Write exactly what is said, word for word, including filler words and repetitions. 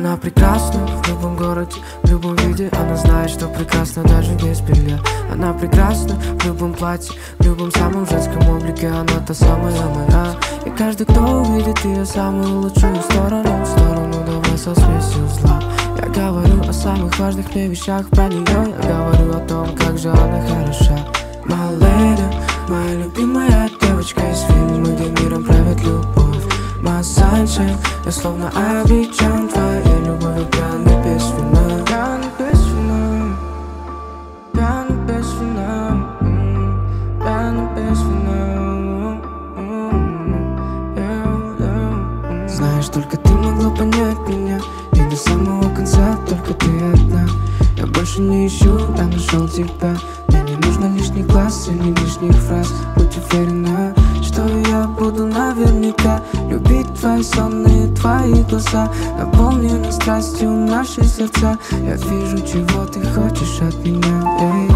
Она прекрасна в любом городе, в любом виде. Она знает, что прекрасна даже без белья. Она прекрасна в любом платье, в любом самом женском облике. Она та самая моя. И каждый, кто увидит ее самую лучшую сторону, сторону добра со смесью зла. Я говорю о самых важных мне вещах про нее. Я говорю о том, как же она хороша. My lady, моя любимая девочка из фильма, где миром правит любовь. My sunshine, я словно обречен твоей любовью, пьяный без вина. Пьяный без вина, пьяный без вина, пьяный без вина. Знаешь, только ты могла понять меня, и до самого конца только ты одна. Я больше не ищу, я нашел тебя. Мне не нужно лишних глаз и не лишних фраз. Будь уверена, что я буду наверняка любить твои сонные, твои глаза, наполнены страстью наши сердца. Я вижу, чего ты хочешь от меня.